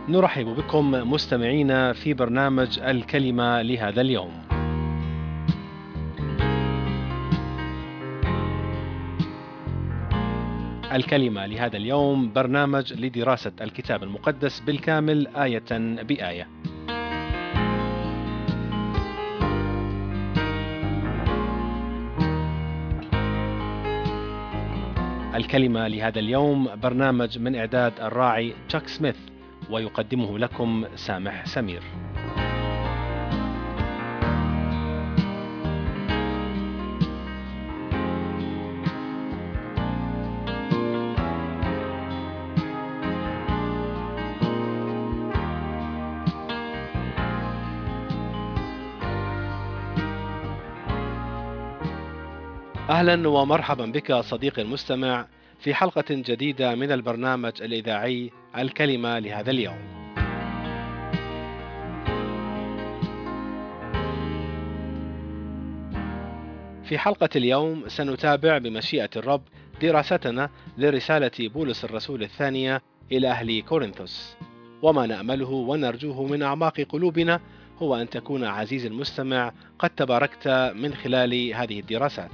نرحب بكم مستمعينا في برنامج الكلمة لهذا اليوم. الكلمة لهذا اليوم برنامج لدراسة الكتاب المقدس بالكامل آية بآية. الكلمة لهذا اليوم برنامج من إعداد الراعي تشاك سميث، ويقدمه لكم سامح سمير. أهلا ومرحبا بك صديقي المستمع في حلقة جديدة من البرنامج الإذاعي الكلمة لهذا اليوم. في حلقة اليوم سنتابع بمشيئة الرب دراستنا لرسالة بولس الرسول الثانية إلى أهل كورنثوس، وما نأمله ونرجوه من أعماق قلوبنا هو أن تكون عزيزي المستمع قد تباركت من خلال هذه الدراسات.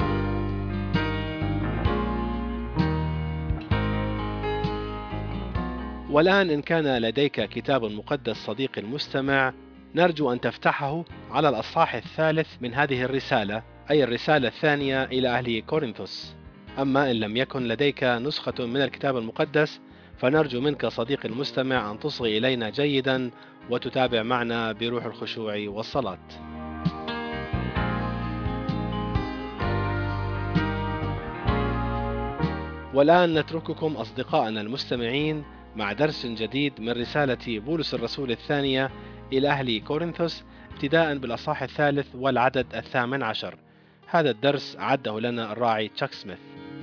والآن إن كان لديك كتاب مقدس صديقي المستمع، نرجو أن تفتحه على الأصحاح الثالث من هذه الرسالة، أي الرسالة الثانية إلى أهل كورنثوس. أما إن لم يكن لديك نسخة من الكتاب المقدس، فنرجو منك صديقي المستمع أن تصغي إلينا جيدا وتتابع معنا بروح الخشوع والصلاة. والآن نترككم أصدقائنا المستمعين مع درس جديد من رسالة بولس الرسول الثانية إلى أهل كورنثوس، ابتداء بالأصحاح الثالث والعدد 18. هذا الدرس عده لنا الراعي تشاك سميث.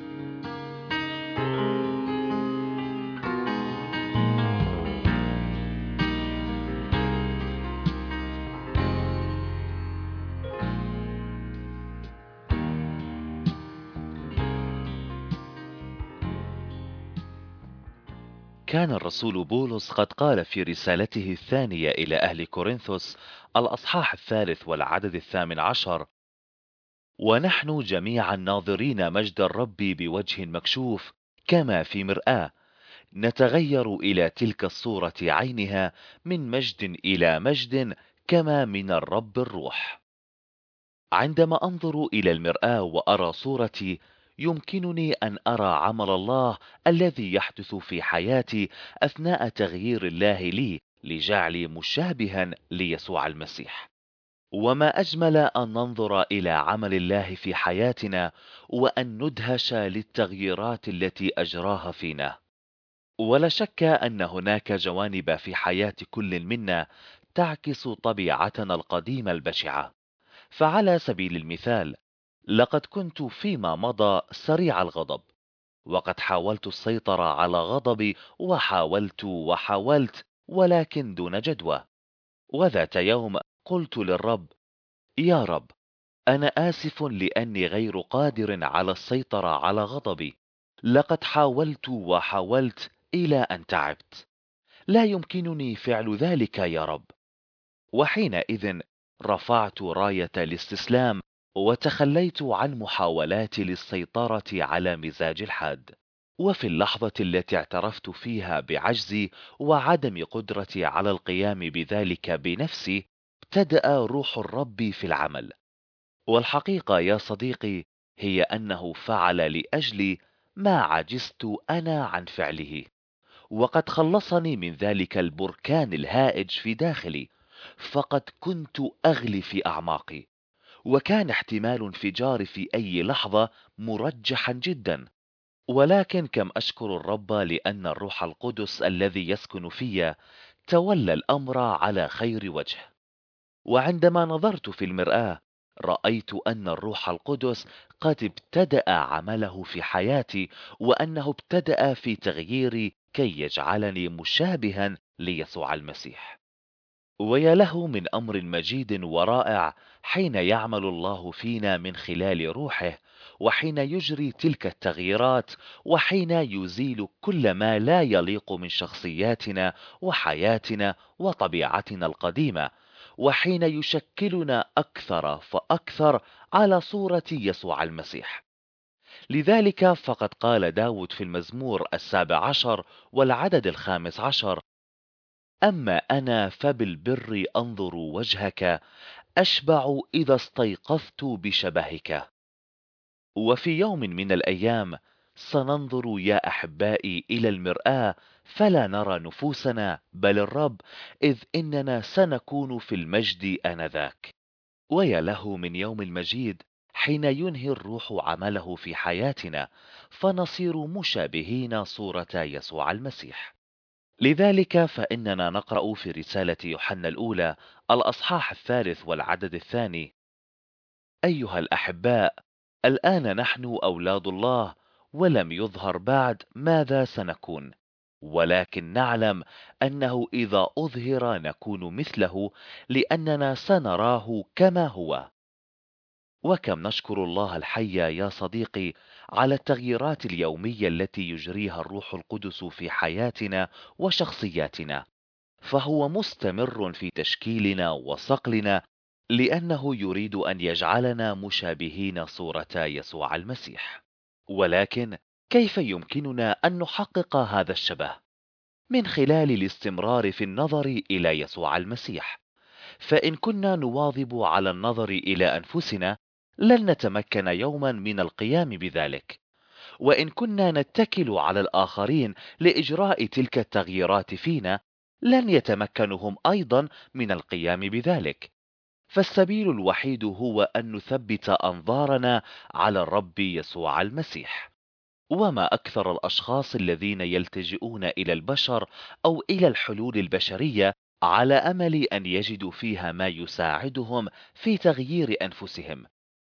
كان الرسول بولس قد قال في رسالته الثانية إلى أهل كورنثوس الأصحاح الثالث والعدد 18: ونحن جميعا ناظرين مجد الرب بوجه مكشوف كما في مرآة، نتغير إلى تلك الصورة عينها من مجد إلى مجد كما من الرب الروح. عندما أنظر إلى المرآة وأرى صورتي، يمكنني أن أرى عمل الله الذي يحدث في حياتي أثناء تغيير الله لي لجعلي مشابها ليسوع المسيح. وما أجمل أن ننظر إلى عمل الله في حياتنا وأن ندهش للتغييرات التي أجراها فينا. ولا شك أن هناك جوانب في حياة كل منا تعكس طبيعتنا القديمة البشعة. فعلى سبيل المثال، لقد كنت فيما مضى سريع الغضب، وقد حاولت السيطرة على غضبي وحاولت ولكن دون جدوى. وذات يوم قلت للرب: يا رب، أنا آسف لأني غير قادر على السيطرة على غضبي. لقد حاولت إلى أن تعبت. لا يمكنني فعل ذلك يا رب. وحينئذ رفعت راية الاستسلام وتخليت عن محاولاتي للسيطرة على مزاجي الحاد. وفي اللحظة التي اعترفت فيها بعجزي وعدم قدرتي على القيام بذلك بنفسي، ابتدأ روح الرب في العمل. والحقيقة يا صديقي هي أنه فعل لأجلي ما عجزت أنا عن فعله، وقد خلصني من ذلك البركان الهائج في داخلي. فقد كنت أغلي في أعماقي، وكان احتمال انفجاري في أي لحظة مرجحا جدا. ولكن كم أشكر الرب لأن الروح القدس الذي يسكن في تولى الأمر على خير وجه. وعندما نظرت في المرآة، رأيت أن الروح القدس قد ابتدأ عمله في حياتي، وأنه ابتدأ في تغييري كي يجعلني مشابها ليسوع المسيح. ويا له من أمر مجيد ورائع حين يعمل الله فينا من خلال روحه، وحين يجري تلك التغييرات، وحين يزيل كل ما لا يليق من شخصياتنا وحياتنا وطبيعتنا القديمة، وحين يشكلنا أكثر فأكثر على صورة يسوع المسيح. لذلك فقد قال داود في المزمور 17 والعدد 15: أما أنا فبالبر أنظر وجهك، أشبع إذا استيقظت بشبهك. وفي يوم من الأيام سننظر يا أحبائي إلى المرآة، فلا نرى نفوسنا بل الرب، إذ إننا سنكون في المجد آنذاك. ويا له من يوم المجيد حين ينهي الروح عمله في حياتنا، فنصير مشابهين صورة يسوع المسيح. لذلك فإننا نقرأ في رسالة يوحنا الأولى الأصحاح 3 والعدد 2: أيها الأحباء، الآن نحن أولاد الله، ولم يظهر بعد ماذا سنكون، ولكن نعلم أنه إذا أظهر نكون مثله، لأننا سنراه كما هو. وكم نشكر الله الحي يا صديقي على التغييرات اليومية التي يجريها الروح القدس في حياتنا وشخصياتنا، فهو مستمر في تشكيلنا وصقلنا، لأنه يريد أن يجعلنا مشابهين صورة يسوع المسيح. ولكن كيف يمكننا أن نحقق هذا الشبه؟ من خلال الاستمرار في النظر إلى يسوع المسيح. فإن كنا نواظب على النظر إلى أنفسنا، لن نتمكن يوما من القيام بذلك. وإن كنا نتكل على الآخرين لإجراء تلك التغييرات فينا، لن يتمكنوا هم أيضا من القيام بذلك. فالسبيل الوحيد هو أن نثبت أنظارنا على الرب يسوع المسيح. وما أكثر الأشخاص الذين يلتجئون إلى البشر أو إلى الحلول البشرية على أمل أن يجدوا فيها ما يساعدهم في تغيير أنفسهم.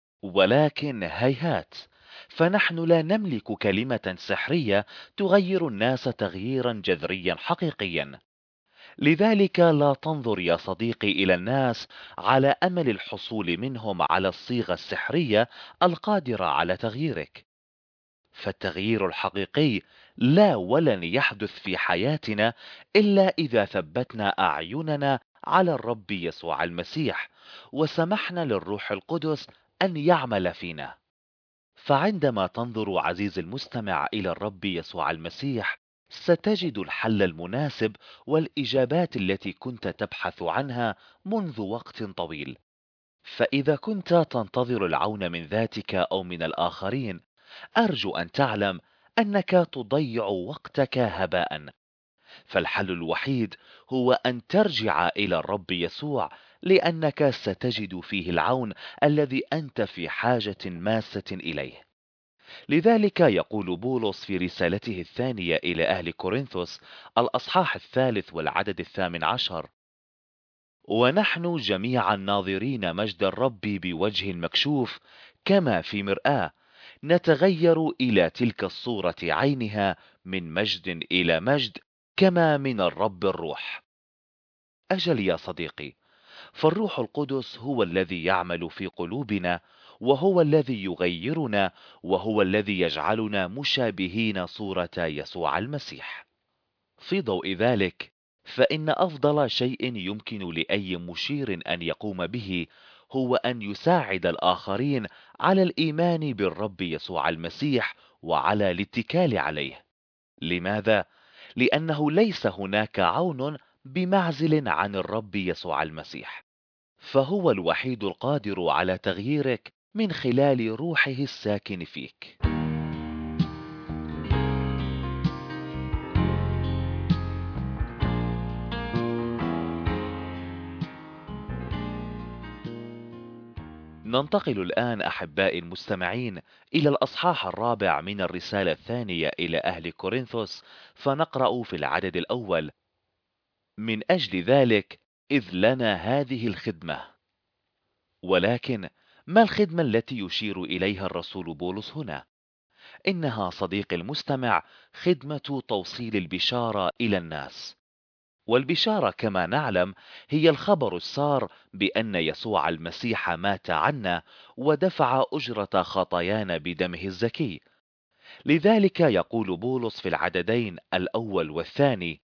ولكن هيهات، فنحن لا نملك كلمة سحرية تغير الناس تغييرا جذريا حقيقيا. لذلك لا تنظر يا صديقي إلى الناس على أمل الحصول منهم على الصيغة السحرية القادرة على تغييرك. فالتغيير الحقيقي لا ولن يحدث في حياتنا إلا إذا ثبتنا أعيننا على الرب يسوع المسيح، وسمحنا للروح القدس أن يعمل فينا. فعندما تنظر عزيزي المستمع إلى الرب يسوع المسيح، ستجد الحل المناسب والإجابات التي كنت تبحث عنها منذ وقت طويل. فإذا كنت تنتظر العون من ذاتك أو من الآخرين، أرجو أن تعلم أنك تضيع وقتك هباء. فالحل الوحيد هو أن ترجع إلى الرب يسوع، لأنك ستجد فيه العون الذي أنت في حاجة ماسة إليه. لذلك يقول بولس في رسالته الثانية إلى أهل كورنثوس الأصحاح 3 والعدد 18: ونحن جميعا ناظرين مجد الرب بوجه مكشوف كما في مرآة، نتغير إلى تلك الصورة عينها من مجد إلى مجد، كما من الرب الروح. أجل يا صديقي، فالروح القدس هو الذي يعمل في قلوبنا، وهو الذي يغيرنا، وهو الذي يجعلنا مشابهين صورة يسوع المسيح. في ضوء ذلك، فإن أفضل شيء يمكن لأي مشير أن يقوم به هو أن يساعد الآخرين على الإيمان بالرب يسوع المسيح وعلى الاتكال عليه. لماذا؟ لأنه ليس هناك عون بمعزل عن الرب يسوع المسيح، فهو الوحيد القادر على تغييرك من خلال روحه الساكن فيك. ننتقل الآن أحبائي المستمعين إلى الأصحاح 4 من الرسالة الثانية إلى أهل كورنثوس، فنقرأ في العدد الأول: من أجل ذلك إذ لنا هذه الخدمة. ولكن ما الخدمة التي يشير إليها الرسول بولس هنا؟ إنها صديقي المستمع خدمة توصيل البشارة إلى الناس. والبشارة كما نعلم هي الخبر السار بأن يسوع المسيح مات عنا ودفع أجرة خطايانا بدمه الزكي. لذلك يقول بولس في العددين الأول والثاني: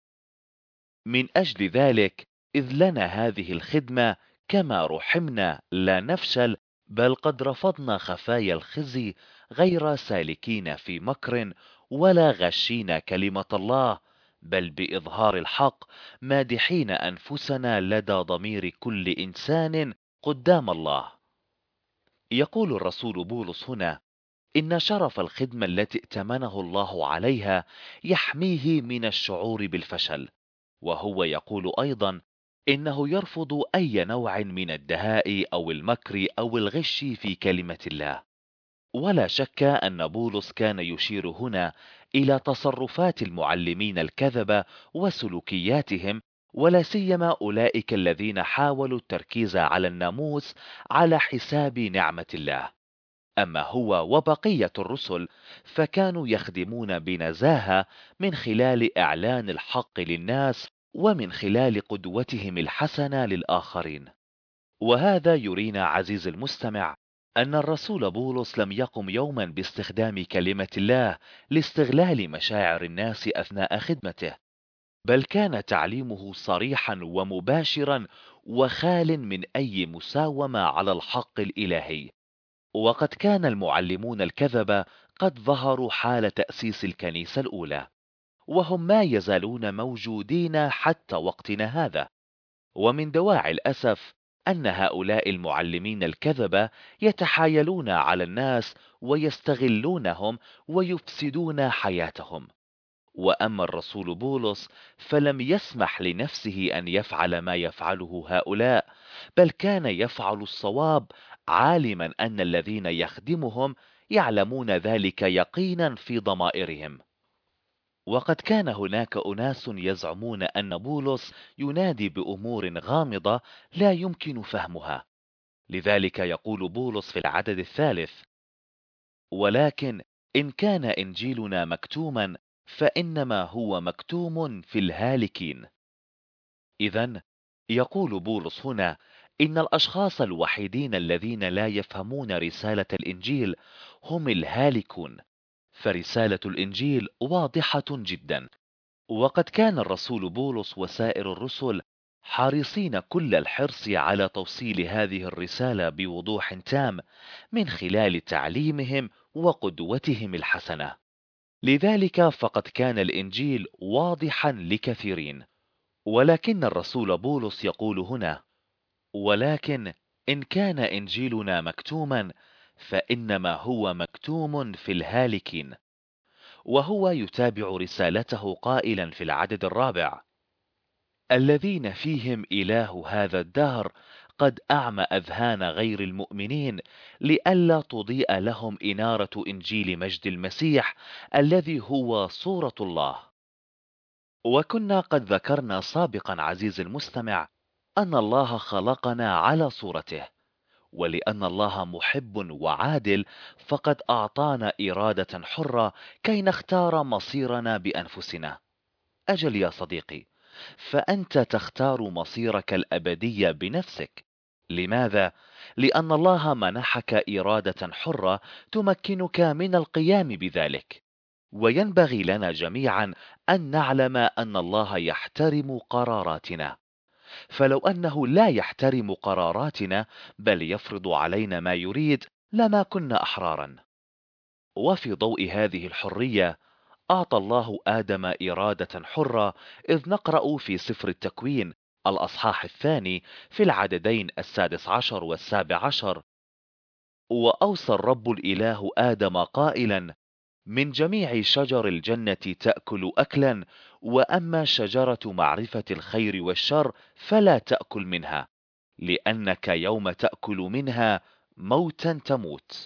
من أجل ذلك إذ لنا هذه الخدمة كما رحمنا لا نفشل، بل قد رفضنا خفايا الخزي، غير سالكين في مكر ولا غشين كلمة الله، بل بإظهار الحق مادحين أنفسنا لدى ضمير كل إنسان قدام الله. يقول الرسول بولس هنا إن شرف الخدمة التي ائتمنه الله عليها يحميه من الشعور بالفشل، وهو يقول أيضا إنه يرفض أي نوع من الدهاء أو المكر أو الغش في كلمة الله. ولا شك أن بولس كان يشير هنا إلى تصرفات المعلمين الكذبة وسلوكياتهم، ولا سيما أولئك الذين حاولوا التركيز على الناموس على حساب نعمة الله. أما هو وبقية الرسل فكانوا يخدمون بنزاهة من خلال إعلان الحق للناس ومن خلال قدوتهم الحسنة للآخرين. وهذا يرينا عزيز المستمع أن الرسول بولس لم يقم يوما باستخدام كلمة الله لاستغلال مشاعر الناس أثناء خدمته، بل كان تعليمه صريحا ومباشرا وخال من أي مساومة على الحق الإلهي. وقد كان المعلمون الكذبة قد ظهروا حال تأسيس الكنيسة الأولى، وهم ما يزالون موجودين حتى وقتنا هذا. ومن دواعي الأسف أن هؤلاء المعلمين الكذبة يتحايلون على الناس ويستغلونهم ويفسدون حياتهم. وأما الرسول بولس فلم يسمح لنفسه أن يفعل ما يفعله هؤلاء، بل كان يفعل الصواب عالما أن الذين يخدمهم يعلمون ذلك يقينا في ضمائرهم. وقد كان هناك أناس يزعمون أن بولس ينادي بأمور غامضة لا يمكن فهمها. لذلك يقول بولس في العدد الثالث: ولكن إن كان إنجيلنا مكتوما فإنما هو مكتوم في الهالكين. إذن يقول بولس هنا إن الأشخاص الوحيدين الذين لا يفهمون رسالة الإنجيل هم الهالكون، فرسالة الإنجيل واضحة جدا. وقد كان الرسول بولس وسائر الرسل حريصين كل الحرص على توصيل هذه الرسالة بوضوح تام من خلال تعليمهم وقدوتهم الحسنة. لذلك فقد كان الإنجيل واضحا لكثيرين. ولكن الرسول بولس يقول هنا: ولكن إن كان إنجيلنا مكتوما فإنما هو مكتوم في الهالكين. وهو يتابع رسالته قائلا في العدد الرابع: الذين فيهم إله هذا الدهر قد أعمى أذهان غير المؤمنين لئلا تضيء لهم إنارة إنجيل مجد المسيح الذي هو صورة الله. وكنا قد ذكرنا سابقا عزيز المستمع أن الله خلقنا على صورته، ولأن الله محب وعادل فقد أعطانا إرادة حرة كي نختار مصيرنا بأنفسنا. أجل يا صديقي، فأنت تختار مصيرك الأبدي بنفسك. لماذا؟ لأن الله منحك إرادة حرة تمكنك من القيام بذلك. وينبغي لنا جميعا أن نعلم أن الله يحترم قراراتنا، فلو أنه لا يحترم قراراتنا بل يفرض علينا ما يريد لما كنا أحرارا. وفي ضوء هذه الحرية أعطى الله آدم إرادة حرة، إذ نقرأ في سفر التكوين الأصحاح الثاني في العددين 16 و17: وأوصى الرب الإله آدم قائلا: من جميع شجر الجنة تأكل أكلا، وأما شجرة معرفة الخير والشر فلا تأكل منها، لأنك يوم تأكل منها موتا تموت.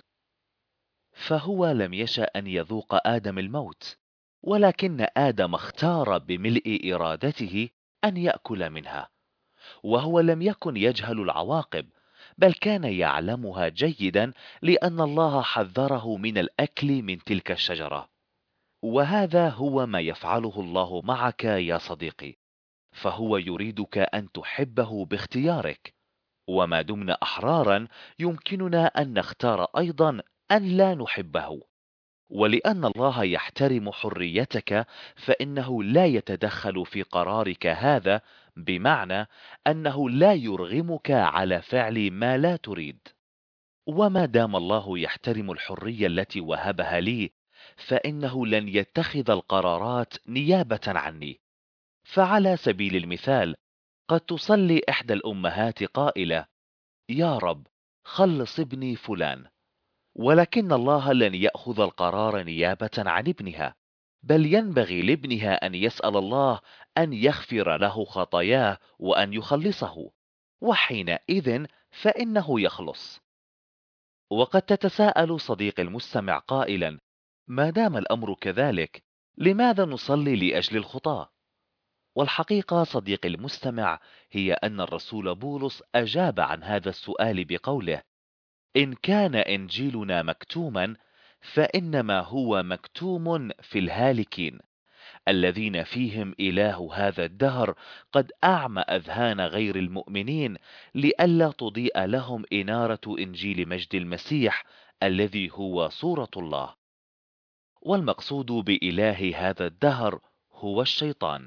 فهو لم يشأ أن يذوق آدم الموت، ولكن آدم اختار بملء إرادته أن يأكل منها، وهو لم يكن يجهل العواقب، بل كان يعلمها جيدا لأن الله حذره من الأكل من تلك الشجرة. وهذا هو ما يفعله الله معك يا صديقي، فهو يريدك أن تحبه باختيارك، وما دمنا أحرارا يمكننا أن نختار أيضا أن لا نحبه. ولأن الله يحترم حريتك فإنه لا يتدخل في قرارك هذا، بمعنى أنه لا يرغمك على فعل ما لا تريد. وما دام الله يحترم الحرية التي وهبها لي، فإنه لن يتخذ القرارات نيابة عني. فعلى سبيل المثال، قد تصلي إحدى الأمهات قائلة: يا رب، خلص ابني فلان. ولكن الله لن يأخذ القرار نيابة عن ابنها، بل ينبغي لابنها أن يسأل الله أن يغفر له خطاياه وأن يخلصه، وحينئذ فإنه يخلص. وقد تتساءل صديقي المستمع قائلا: ما دام الأمر كذلك، لماذا نصلي لأجل الخطاة؟ والحقيقة صديقي المستمع هي أن الرسول بولس أجاب عن هذا السؤال بقوله: إن كان إنجيلنا مكتوما، فإنما هو مكتوم في الهالكين، الذين فيهم إله هذا الدهر قد أعمى أذهان غير المؤمنين، لئلا تضيء لهم إنارة إنجيل مجد المسيح الذي هو صورة الله. والمقصود بإله هذا الدهر هو الشيطان.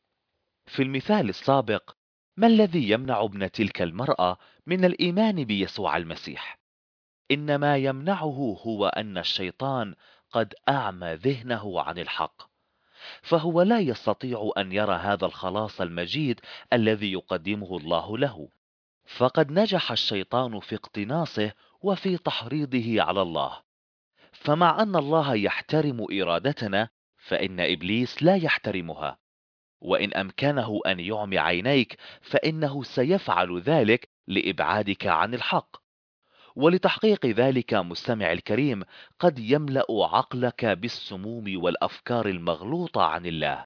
في المثال السابق، ما الذي يمنع ابن تلك المرأة من الإيمان بيسوع المسيح؟ إنما يمنعه هو أن الشيطان قد أعمى ذهنه عن الحق، فهو لا يستطيع أن يرى هذا الخلاص المجيد الذي يقدمه الله له. فقد نجح الشيطان في اقتناصه وفي تحريضه على الله. فمع أن الله يحترم إرادتنا، فإن إبليس لا يحترمها، وإن أمكنه أن يعمي عينيك فإنه سيفعل ذلك لإبعادك عن الحق. ولتحقيق ذلك مستمع الكريم، قد يملأ عقلك بالسموم والأفكار المغلوطة عن الله.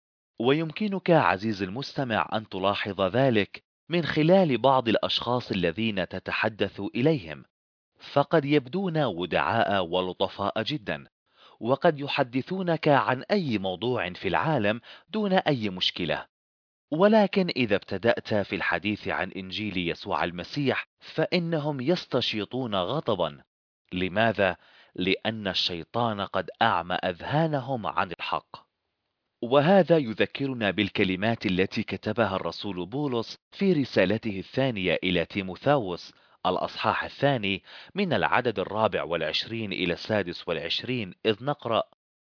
ويمكنك عزيزي المستمع أن تلاحظ ذلك من خلال بعض الأشخاص الذين تتحدث إليهم، فقد يبدون ودعاء ولطفاء جدا، وقد يحدثونك عن أي موضوع في العالم دون أي مشكلة. ولكن إذا ابتدأت في الحديث عن إنجيل يسوع المسيح فإنهم يستشيطون غضبا. لماذا؟ لأن الشيطان قد أعمى أذهانهم عن الحق. وهذا يذكرنا بالكلمات التي كتبها الرسول بولس في رسالته الثانية إلى تيموثاوس الأصحاح الثاني من العدد 24 إلى 26، إذ نقرأ: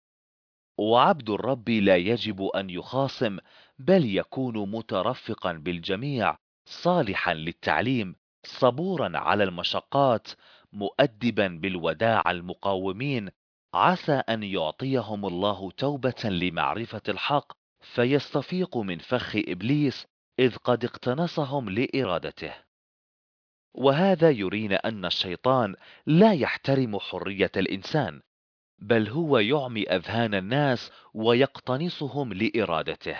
وعبد الرب لا يجب أن يخاصم، بل يكون مترفقا بالجميع، صالحا للتعليم، صبورا على المشقات، مؤدبا بالوداع المقاومين، عسى أن يعطيهم الله توبة لمعرفة الحق، فيستفيق من فخ إبليس، إذ قد اقتنصهم لإرادته. وهذا يرينا أن الشيطان لا يحترم حرية الإنسان، بل هو يعمي أذهان الناس ويقتنصهم لإرادته.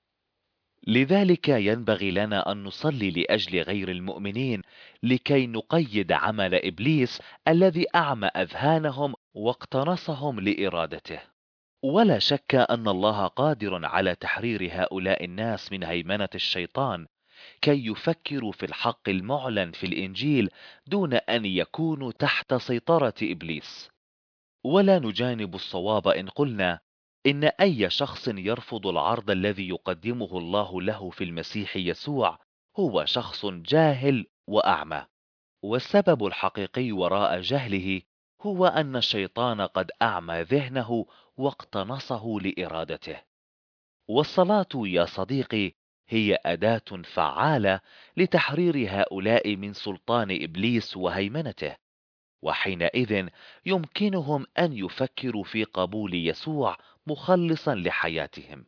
لذلك ينبغي لنا أن نصلي لأجل غير المؤمنين، لكي نقيد عمل إبليس الذي أعمى أذهانهم واقتنصهم لإرادته. ولا شك أن الله قادر على تحرير هؤلاء الناس من هيمنة الشيطان، كي يفكروا في الحق المعلن في الإنجيل دون أن يكونوا تحت سيطرة إبليس. ولا نجانب الصواب إن قلنا إن أي شخص يرفض العرض الذي يقدمه الله له في المسيح يسوع هو شخص جاهل وأعمى. والسبب الحقيقي وراء جهله هو أن الشيطان قد أعمى ذهنه واقتنصه لإرادته. والصلاة يا صديقي هي أداة فعالة لتحرير هؤلاء من سلطان إبليس وهيمنته، وحينئذ يمكنهم أن يفكروا في قبول يسوع مخلصا لحياتهم.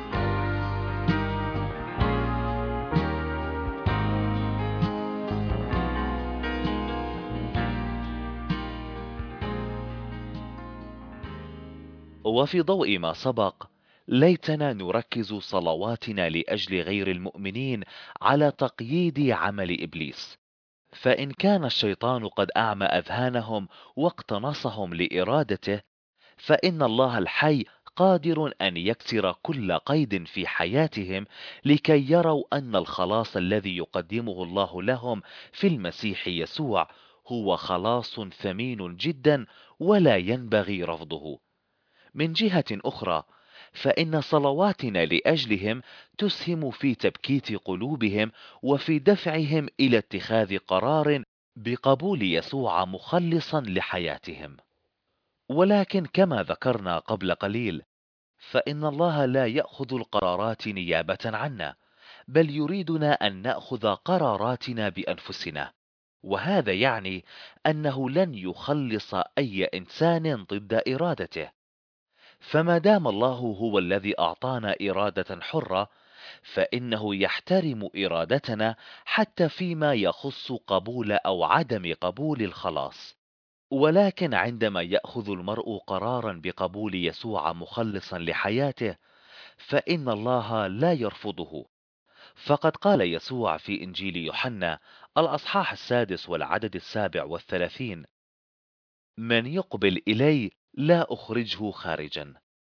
وفي ضوء ما سبق، ليتنا نركز صلواتنا لأجل غير المؤمنين على تقييد عمل إبليس. فإن كان الشيطان قد أعمى أذهانهم واقتنصهم لإرادته، فإن الله الحي قادر أن يكسر كل قيد في حياتهم لكي يروا أن الخلاص الذي يقدمه الله لهم في المسيح يسوع هو خلاص ثمين جدا ولا ينبغي رفضه. من جهة أخرى، فإن صلواتنا لأجلهم تسهم في تبكيت قلوبهم وفي دفعهم إلى اتخاذ قرار بقبول يسوع مخلصا لحياتهم. ولكن كما ذكرنا قبل قليل، فإن الله لا يأخذ القرارات نيابة عنا، بل يريدنا أن نأخذ قراراتنا بأنفسنا، وهذا يعني أنه لن يخلص أي إنسان ضد إرادته. فما دام الله هو الذي أعطانا إرادة حرة، فإنه يحترم إرادتنا حتى فيما يخص قبول أو عدم قبول الخلاص. ولكن عندما يأخذ المرء قرارا بقبول يسوع مخلصا لحياته، فإن الله لا يرفضه. فقد قال يسوع في إنجيل يوحنا الأصحاح 6 والعدد 37: من يقبل إلي لا أخرجه خارجا.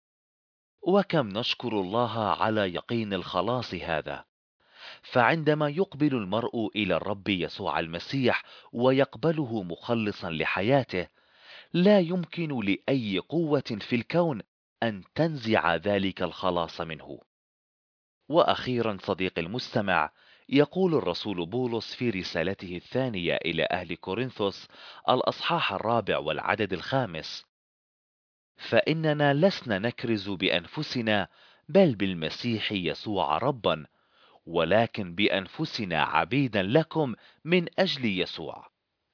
وكم نشكر الله على يقين الخلاص هذا. فعندما يقبل المرء إلى الرب يسوع المسيح ويقبله مخلصا لحياته، لا يمكن لأي قوة في الكون أن تنزع ذلك الخلاص منه. وأخيرا صديقي المستمع، يقول الرسول بولس في رسالته الثانية إلى أهل كورنثوس الأصحاح 4 والعدد 5: فإننا لسنا نكرز بأنفسنا، بل بالمسيح يسوع ربا، ولكن بأنفسنا عبيدا لكم من أجل يسوع.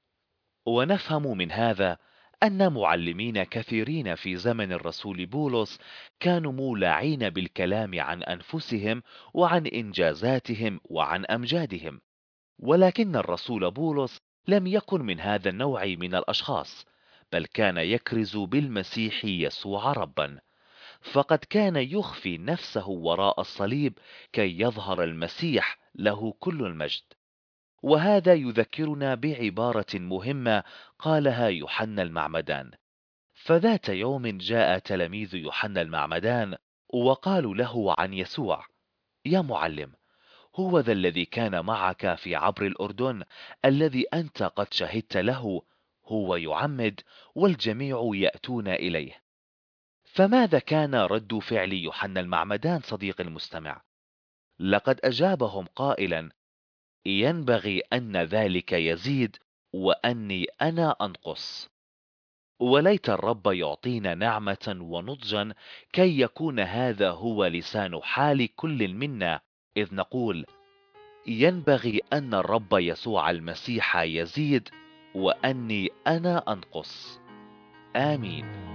ونفهم من هذا أن معلمين كثيرين في زمن الرسول بولس كانوا مولعين بالكلام عن أنفسهم وعن إنجازاتهم وعن أمجادهم، ولكن الرسول بولس لم يكن من هذا النوع من الأشخاص، بل كان يكرز بالمسيح يسوع ربا. فقد كان يخفي نفسه وراء الصليب كي يظهر المسيح له كل المجد. وهذا يذكرنا بعبارة مهمة قالها يوحنا المعمدان. فذات يوم جاء تلاميذ يوحنا المعمدان وقالوا له عن يسوع: يا معلم، هو ذا الذي كان معك في عبر الأردن، الذي أنت قد شهدت له، هو يعمد والجميع يأتون إليه. فماذا كان رد فعل يوحنا المعمدان صديق المستمع؟ لقد أجابهم قائلا: ينبغي أن ذلك يزيد وأني أنا أنقص. وليت الرب يعطينا نعمة ونضجا كي يكون هذا هو لسان حال كل منا، إذ نقول: ينبغي أن الرب يسوع المسيح يزيد وأني أنا أنقص. آمين.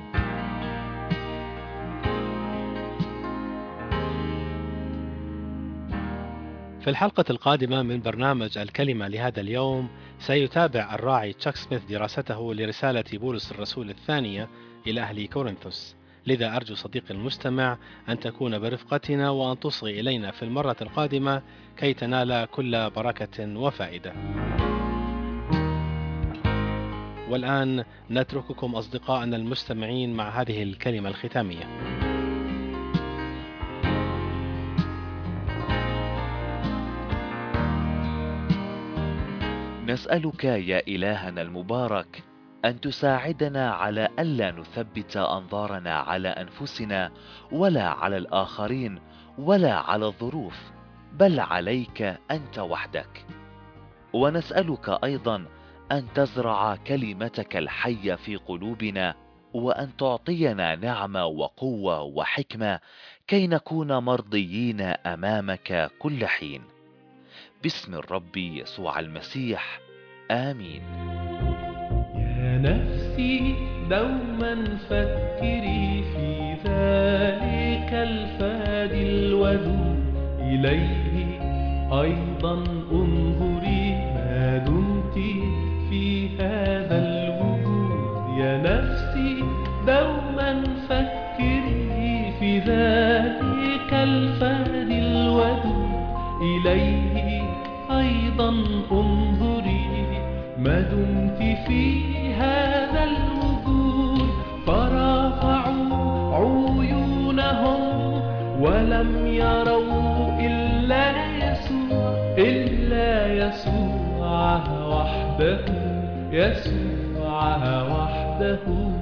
في الحلقة القادمة من برنامج الكلمة لهذا اليوم سيتابع الراعي تشاك سميث دراسته لرسالة بولس الرسول الثانية إلى أهل كورنثوس. لذا أرجو صديقي المستمع أن تكون برفقتنا وأن تصغي إلينا في المرة القادمة كي تنال كل بركة وفائدة. والآن نترككم أصدقائنا المستمعين مع هذه الكلمة الختامية. نسألك يا إلهنا المبارك أن تساعدنا على ألا نثبت أنظارنا على أنفسنا ولا على الآخرين ولا على الظروف، بل عليك أنت وحدك. ونسألك أيضا أن تزرع كلمتك الحية في قلوبنا، وأن تعطينا نعمة وقوة وحكمة كي نكون مرضيين أمامك كل حين. باسم الرب يسوع المسيح، آمين. يا نفسي دوما فكري في ذلك الفادي الودود، إليه أيضا انظري ما دمت في هذا الوجود. يا نفسي دوما فكري في ذلك الفادي الودود، إليه أيضا انظري ما دمت في هذا الوجود. فرفعوا عيون ولم يروا إلا يسوع، إلا يسوع وحده، يسوع وحده.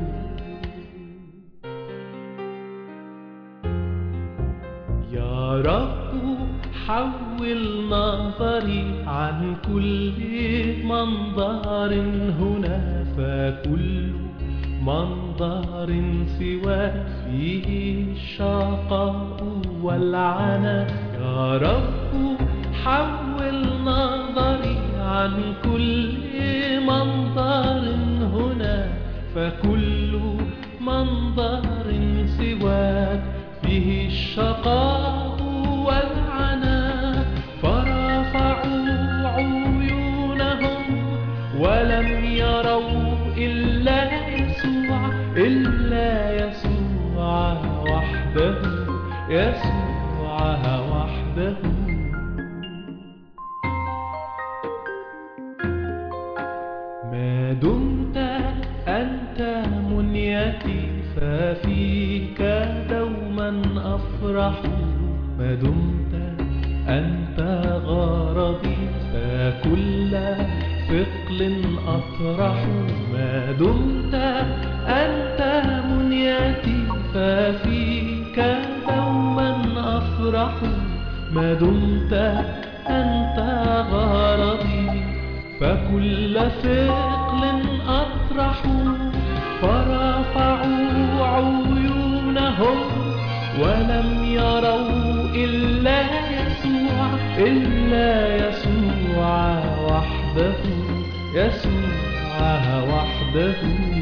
يا رب حول نظري عن كل منظر هنا، فكل منظر سوى فيه الشقاء والعنى. يا رب حول نظري عن كل منظر هنا، فكل منظر سواك فيه الشقاء والعنى. فرفعوا عيونهم ولم يروا إلا يسوع، إلا يسوع وحده، يسوع وحده. ما دمت أنت منيتي ففيك دوما أفرح، ما دمت أنت غرضي فكل ثقل أطرح. ما دمت أنت منيتي ففيك دوما أفرح، ما دمت أنت غرضي فكل ثقل أطرح. فرفعوا عيونهم ولم يروا إلا يسوع، إلا يسوع وحده، يسوع وحده.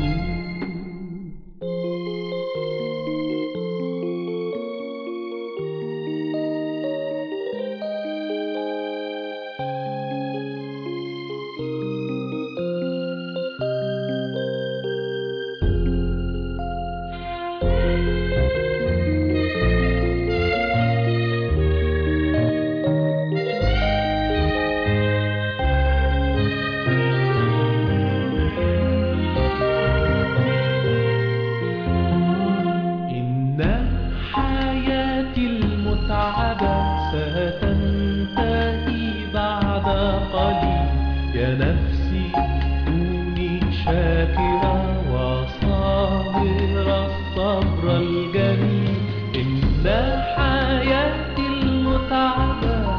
ستنتهي بعد قليل. يا نفسي كوني شاكرة وصابرة الصبر الجميل، إن حياتي المتعبة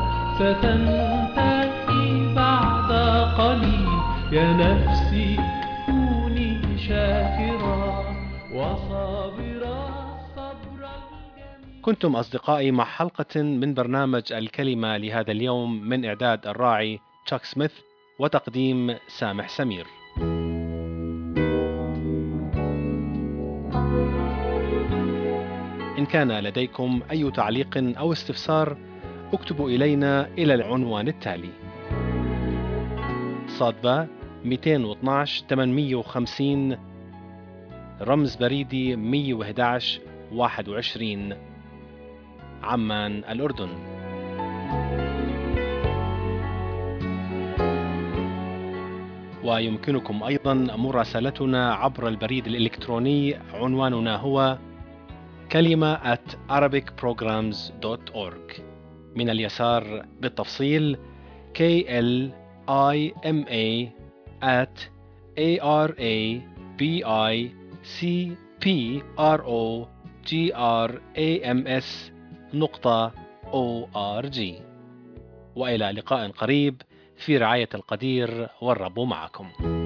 ستنتهي بعد قليل. يا نفسي كوني شاكرة وصابرة الصبر الجميل. كنتم أصدقائي مع حلقة من برنامج الكلمة لهذا اليوم، من إعداد الراعي تشاك سميث وتقديم سامح سمير. إن كان لديكم أي تعليق أو استفسار اكتبوا إلينا إلى العنوان التالي: صادبة 212 850 رمز بريدي 111 21 عمان الأردن. ويمكنكم أيضا مراسلتنا عبر البريد الإلكتروني، عنواننا هو kalima@arabicprograms.org. من اليسار بالتفصيل kalima@arabicprograms.org. وإلى لقاء قريب في رعاية القدير، والرب معكم.